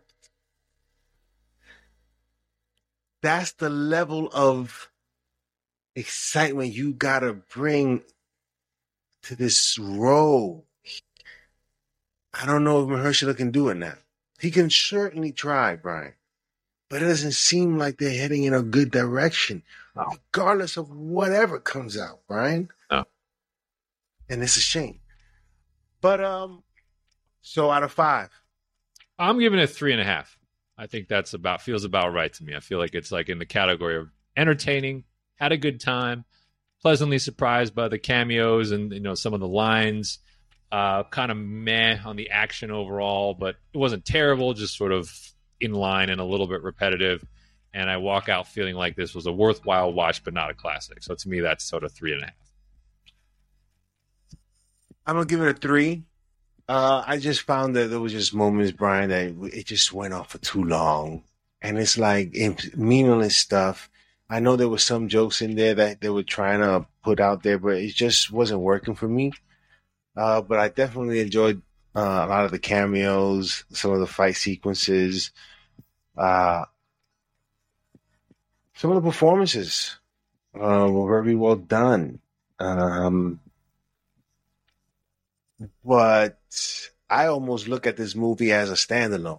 That's the level of excitement you gotta bring to this role. I don't know if Mahershala can do it now. He can certainly try, Brian. But it doesn't seem like they're heading in a good direction, regardless of whatever comes out, Brian. No. And it's a shame. But so out of 5. I'm giving it 3.5. I think that's feels about right to me. I feel like it's like in the category of entertaining, had a good time, pleasantly surprised by the cameos and some of the lines. Kind of meh on the action overall, but it wasn't terrible, just sort of in line and a little bit repetitive. And I walk out feeling like this was a worthwhile watch, but not a classic. So to me, that's sort of 3.5. I'm going to give it a 3. I just found that there was just moments, Brian, that it just went on for too long. And it's like meaningless stuff. I know there were some jokes in there that they were trying to put out there, but it just wasn't working for me. But I definitely enjoyed a lot of the cameos, some of the fight sequences, some of the performances were very well done. But I almost look at this movie as a standalone.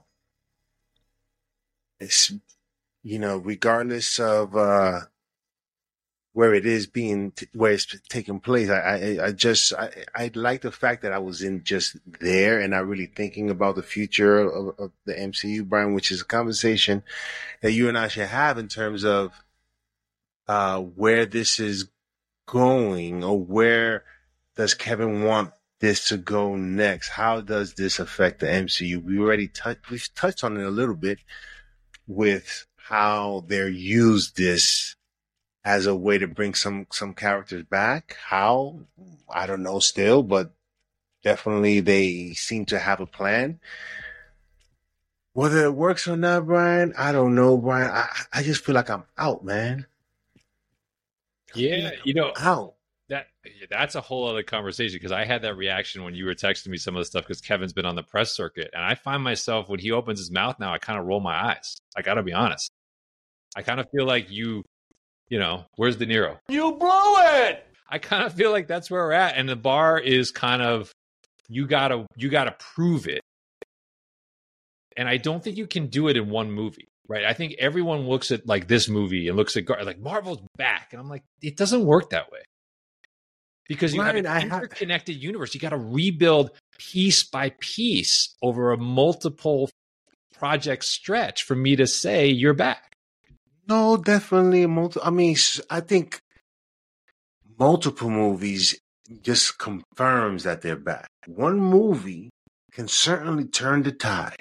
It's, regardless of where it is where it's taking place. I like the fact that I was in just there and not really thinking about the future of the MCU, Brian, which is a conversation that you and I should have in terms of where this is going, or where does Kevin want this to go next? How does this affect the MCU? We've touched on it a little bit with how they're used this as a way to bring some characters back. How? I don't know still, but definitely they seem to have a plan. Whether it works or not, Brian, I don't know, Brian. I just feel like I'm out, man. Yeah, out. That's a whole other conversation, because I had that reaction when you were texting me some of the stuff, because Kevin's been on the press circuit, and I find myself, when he opens his mouth now, I kind of roll my eyes. I got to be honest. I kind of feel like where's De Niro? You blew it! I kind of feel like that's where we're at, and the bar is kind of, you gotta prove it. And I don't think you can do it in one movie, right? I think everyone looks at like this movie and looks at like Marvel's back, and I'm like, it doesn't work that way, because you have an interconnected universe. You got to rebuild piece by piece over a multiple project stretch for me to say you're back. No, definitely I think multiple movies just confirms that they're back. One movie can certainly turn the tide.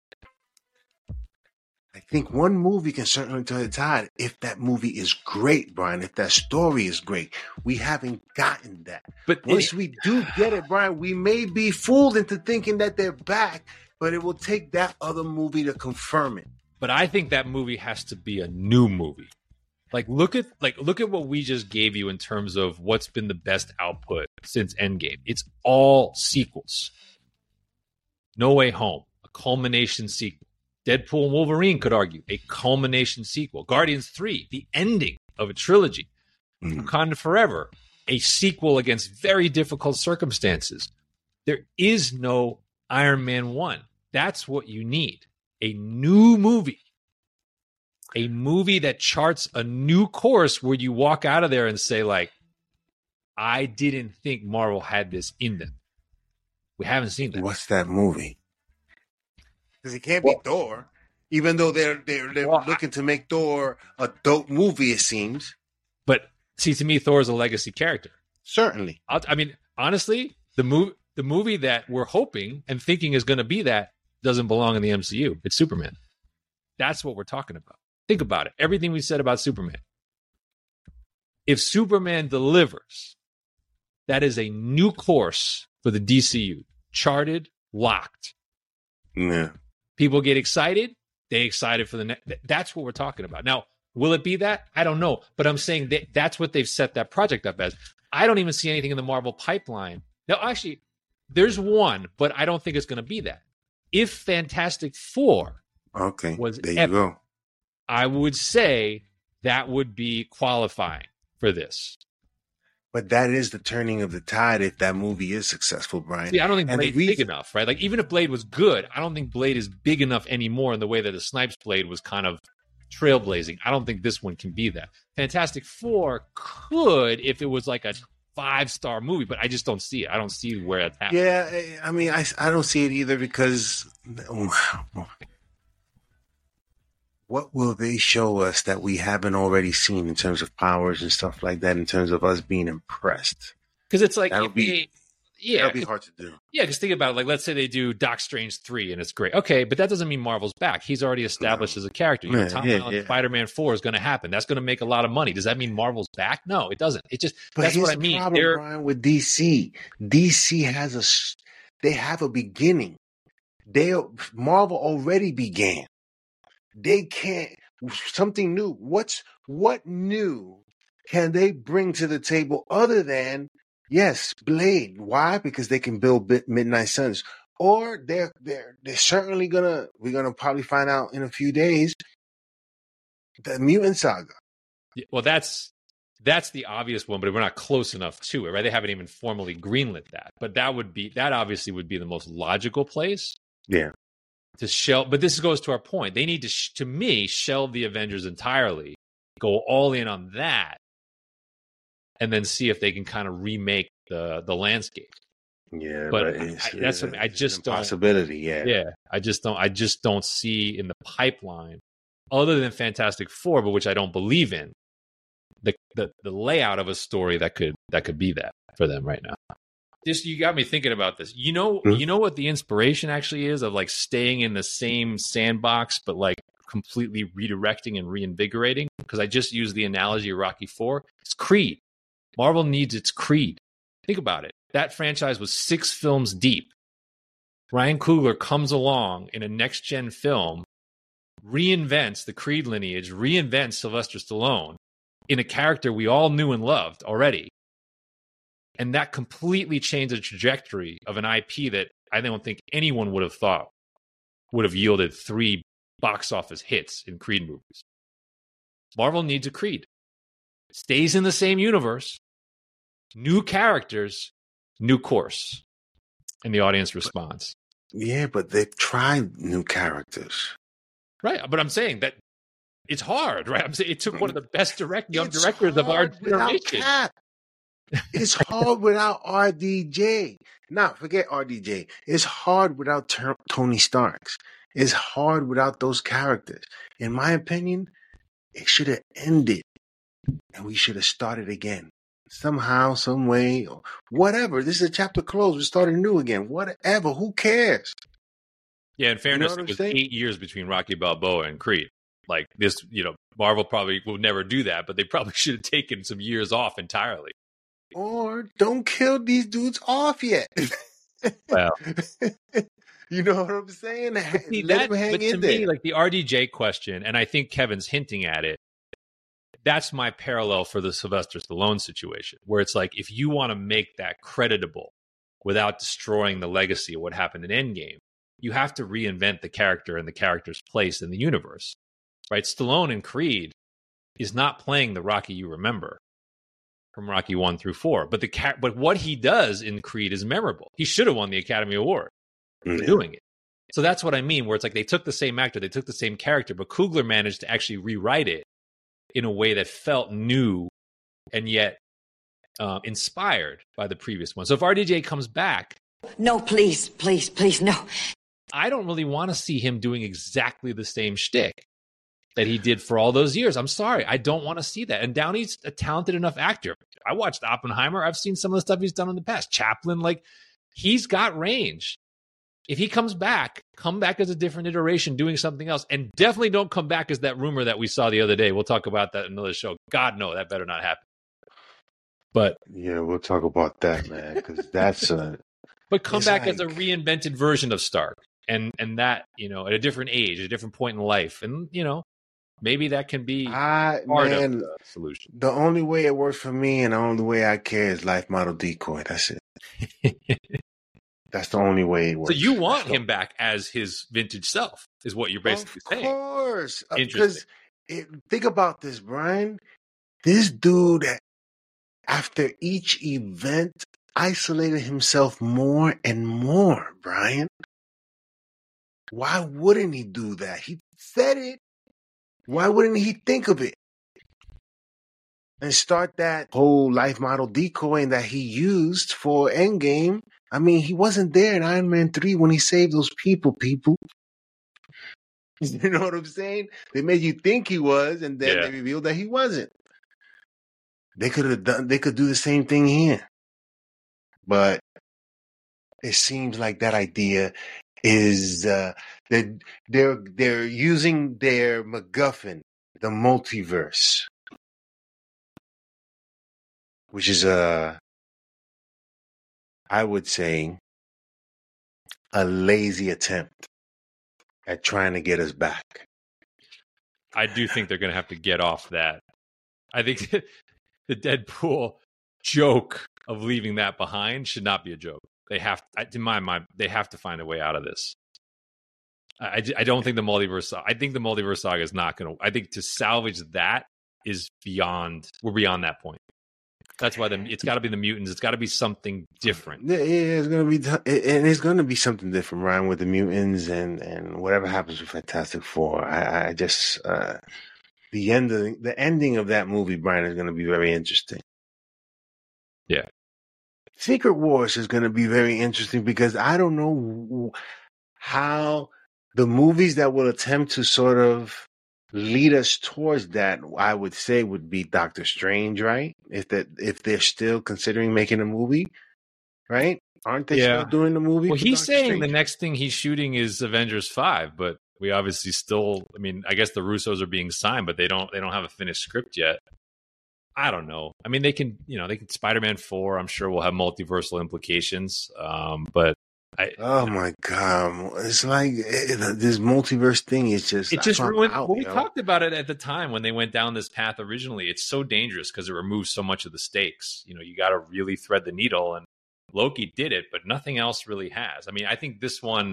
I think one movie can certainly turn the tide if that movie is great, Brian, if that story is great. We haven't gotten that. But once we do get it, Brian, we may be fooled into thinking that they're back, but it will take that other movie to confirm it. But I think that movie has to be a new movie. Look at what we just gave you in terms of what's been the best output since Endgame. It's all sequels. No Way Home, a culmination sequel. Deadpool and Wolverine, could argue, a culmination sequel. Guardians 3, the ending of a trilogy. Wakanda Forever, a sequel against very difficult circumstances. There is no Iron Man 1. That's what you need. A new movie. A movie that charts a new course where you walk out of there and say, like, I didn't think Marvel had this in them. We haven't seen that. What's that movie? Because it can't be Thor, even though they're looking to make Thor a dope movie, it seems. But see, to me, Thor is a legacy character. Certainly. Honestly, the movie that we're hoping and thinking is going to be that doesn't belong in the MCU. It's Superman. That's what we're talking about. Think about it. Everything we said about Superman. If Superman delivers, that is a new course for the DCU. Charted, locked. Yeah. People get excited. They excited for the next. That's what we're talking about. Now, will it be that? I don't know. But I'm saying that's what they've set that project up as. I don't even see anything in the Marvel pipeline. Now, actually, there's one, but I don't think it's going to be that. If Fantastic Four was there you epic, go. I would say that would be qualifying for this. But that is the turning of the tide if that movie is successful, Brian. See, I don't think Blade's big enough, right? Like, even if Blade was good, I don't think Blade is big enough anymore in the way that the Snipes Blade was kind of trailblazing. I don't think this one can be that. Fantastic Four could if it was like a 5-star movie, but I just don't see it. I don't see where it's happening. Yeah, I don't see it either, because what will they show us that we haven't already seen in terms of powers and stuff like that, in terms of us being impressed? Because it's like, that'll be hard to do. Yeah, because think about it. Like, let's say they do Doc Strange 3 and it's great. Okay, but that doesn't mean Marvel's back. He's already established as a character. Tom Holland Spider-Man 4 is going to happen. That's going to make a lot of money. Does that mean Marvel's back? No, it doesn't. It just, but that's what I mean. Problem, Brian, with DC. DC they have a beginning. Marvel already began. They can't, something new. What new can they bring to the table other than, yes, Blade? Why? Because they can build Midnight Suns. Or they're certainly we're gonna probably find out in a few days, the Mutant Saga. Yeah, well, that's the obvious one, but we're not close enough to it, right? They haven't even formally greenlit that. But that obviously would be the most logical place. Yeah. To shelve, but this goes to our point. They need to me, shelve the Avengers entirely, go all in on that, and then see if they can kind of remake the landscape. Yeah, but that's I just don't. Possibility. Yeah, I just don't see in the pipeline, other than Fantastic Four, but which I don't believe in, the layout of a story that could be that for them right now. Just, you got me thinking about this. You know what the inspiration actually is of like staying in the same sandbox, but like completely redirecting and reinvigorating? Because I just used the analogy of Rocky IV. It's Creed. Marvel needs its Creed. Think about it. That franchise was 6 films deep. Ryan Coogler comes along in a next-gen film, reinvents the Creed lineage, reinvents Sylvester Stallone in a character we all knew and loved already. And that completely changed the trajectory of an IP that I don't think anyone would have thought would have yielded 3 box office hits in Creed movies. Marvel needs a Creed. Stays in the same universe, new characters, new course. And the audience responds. Yeah, but they've tried new characters. Right, but I'm saying that it's hard, right? I'm saying it took one of the best young directors of our generation. It's hard without RDJ. Now, forget RDJ. It's hard without Tony Starks. It's hard without those characters. In my opinion, it should have ended, and we should have started again. Somehow, some way, or whatever. This is a chapter closed. We're starting new again. Whatever. Who cares? Yeah, in fairness, it was 8 years between Rocky Balboa and Creed. Like this, Marvel probably will never do that, but they probably should have taken some years off entirely. Or don't kill these dudes off yet. Well, you know what I'm saying? See, Let them hang in there. Me, like the RDJ question, and I think Kevin's hinting at it, that's my parallel for the Sylvester Stallone situation, where it's like, if you want to make that creditable without destroying the legacy of what happened in Endgame, you have to reinvent the character and the character's place in the universe, right? Stallone in Creed is not playing the Rocky you remember from Rocky 1 through 4, but what he does in Creed is memorable. He should have won the Academy Award for doing it. So that's what I mean, where it's like they took the same actor, they took the same character, but Coogler managed to actually rewrite it in a way that felt new and yet inspired by the previous one. So if RDJ comes back... No, please, no. I don't really want to see him doing exactly the same shtick that he did for all those years. I'm sorry. I don't want to see that. And Downey's a talented enough actor. I watched Oppenheimer. I've seen some of the stuff he's done in the past. Chaplin, like, he's got range. If he comes back, come back as a different iteration doing something else. And definitely don't come back as that rumor that we saw the other day. We'll talk about that in another show. God, no, that better not happen. But yeah, we'll talk about that, man, because that's but come back as a reinvented version of Stark. And that, at a different age, a different point in life. And, maybe that can be part of the solution. The only way it works for me and the only way I care is Life Model Decoy. That's it. That's the only way it works. So you want him back as his vintage self, is what you're basically saying. Of course. Because think about this, Brian. This dude, after each event, isolated himself more and more, Brian. Why wouldn't he do that? He said it. Why wouldn't he think of it? And start that whole Life Model Decoy that he used for Endgame. I mean, he wasn't there in Iron Man 3 when he saved those people. You know what I'm saying? They made you think he was, and then they revealed that he wasn't. They could do the same thing here. But it seems like that idea is they're using their MacGuffin, the multiverse, which is I would say, a lazy attempt at trying to get us back. I do think they're going to have to get off that. I think the Deadpool joke of leaving that behind should not be a joke. They have, in my mind, they have to find a way out of this. I don't think the multiverse. I think the multiverse saga is not going to. I think to salvage that is beyond. We're beyond that point. That's why it's got to be the mutants. It's got to be something different. Yeah, it's going to be something different, Ryan, with the mutants and whatever happens with Fantastic Four. I just the ending of that movie, Brian, is going to be very interesting. Yeah. Secret Wars is going to be very interesting because I don't know how the movies that will attempt to sort of lead us towards that, I would say, would be Doctor Strange, right? If they're still considering making a movie, right? Aren't they still doing the movie? Well, for he's Doctor saying Strange? the next thing he's shooting is Avengers 5, but we obviously still. I mean, I guess the Russos are being signed, but they don't have a finished script yet. I don't know. I mean, they can Spider-Man 4. I'm sure will have multiversal implications, but. Oh my god! It's like this multiverse thing is just. It just ruined. Well, we talked about it at the time when they went down this path originally. It's so dangerous because it removes so much of the stakes. You know, you got to really thread the needle, and Loki did it, but nothing else really has. I mean, I think this one,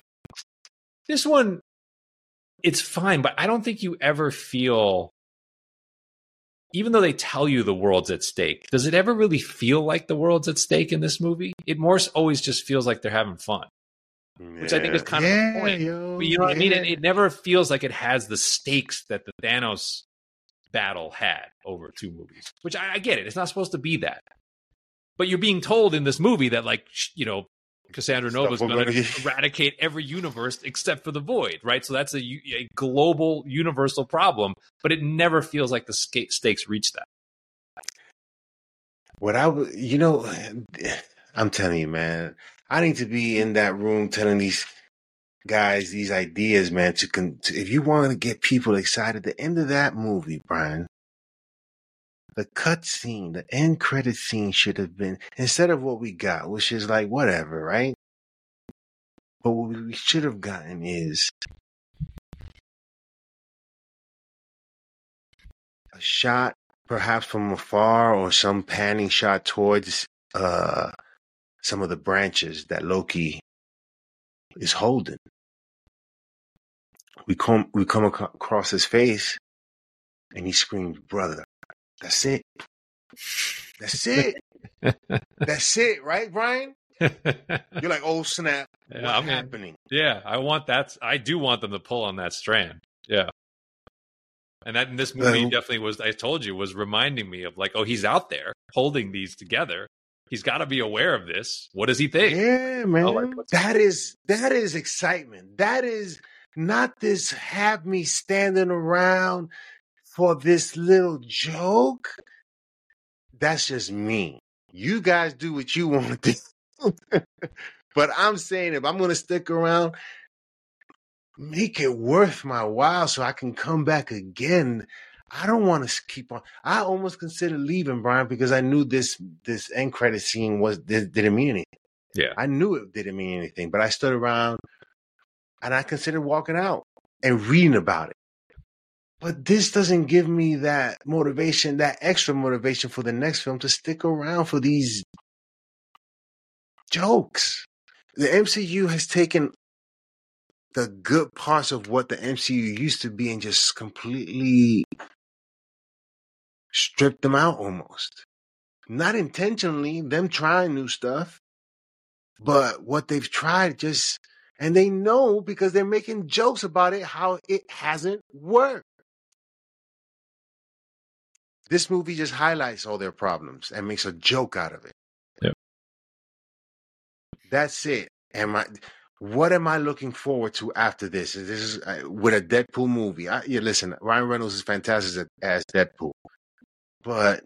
it's fine, but I don't think you ever feel. Even though they tell you the world's at stake, does it ever really feel like the world's at stake in this movie? It more always just feels like they're having fun, which I think is kind of the point. But you know what I mean? It never feels like it has the stakes that the Thanos battle had over 2 movies, which I get it. It's not supposed to be that. But you're being told in this movie that, like, you know, Cassandra Nova is going to eradicate every universe except for the Void, right? So that's a global, universal problem, but it never feels like the stakes reach that. I'm telling you, man, I need to be in that room telling these guys these ideas, man. If you want to get people excited, the end of that movie, Brian, the cut scene, the end credit scene should have been, instead of what we got, which is like, whatever, right? But what we should have gotten is a shot, perhaps from afar, or some panning shot towards some of the branches that Loki is holding. We come across his face, and he screams, "Brother!" That's it. That's it. That's it, right, Brian? You're like, oh snap! What's happening? Yeah, I want that. I do want them to pull on that strand. Yeah, and that in this movie definitely was. I told you, was reminding me of, like, oh, he's out there holding these together. He's got to be aware of this. What does he think? Yeah, man. That is excitement. That is not this have me standing around for this little joke. That's just me. You guys do what you want to do. But I'm saying, if I'm going to stick around, make it worth my while so I can come back again. I don't want to keep on. I almost considered leaving, Brian, because I knew this end credit scene didn't mean anything. Yeah. I knew it didn't mean anything, but I stood around and I considered walking out and reading about it. But this doesn't give me that motivation, that extra motivation for the next film to stick around for these jokes. The MCU has taken the good parts of what the MCU used to be and just completely stripped them out almost. Not intentionally, them trying new stuff, but what they've tried and they know because they're making jokes about it, how it hasn't worked. This movie just highlights all their problems and makes a joke out of it. Yep. That's it. What am I looking forward to after this? This is with a Deadpool movie. Listen, Ryan Reynolds is fantastic as Deadpool, but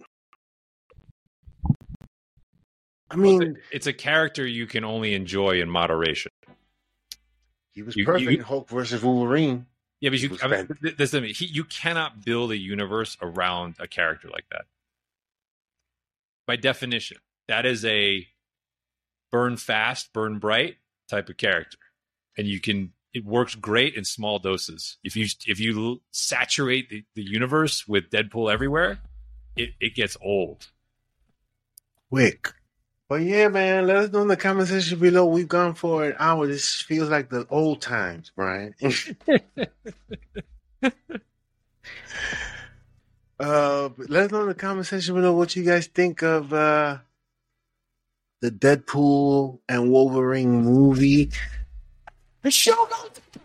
I mean, it's a character you can only enjoy in moderation. He was perfect in Hulk versus Wolverine. Yeah, but you cannot build a universe around a character like that. By definition, that is a burn fast, burn bright type of character, and it works great in small doses. If you saturate the universe with Deadpool everywhere, it gets old quick. But yeah, man, let us know in the comment section below. We've gone for an hour. This feels like the old times, Brian. Let us know in the comment section below what you guys think of the Deadpool and Wolverine movie. The show goes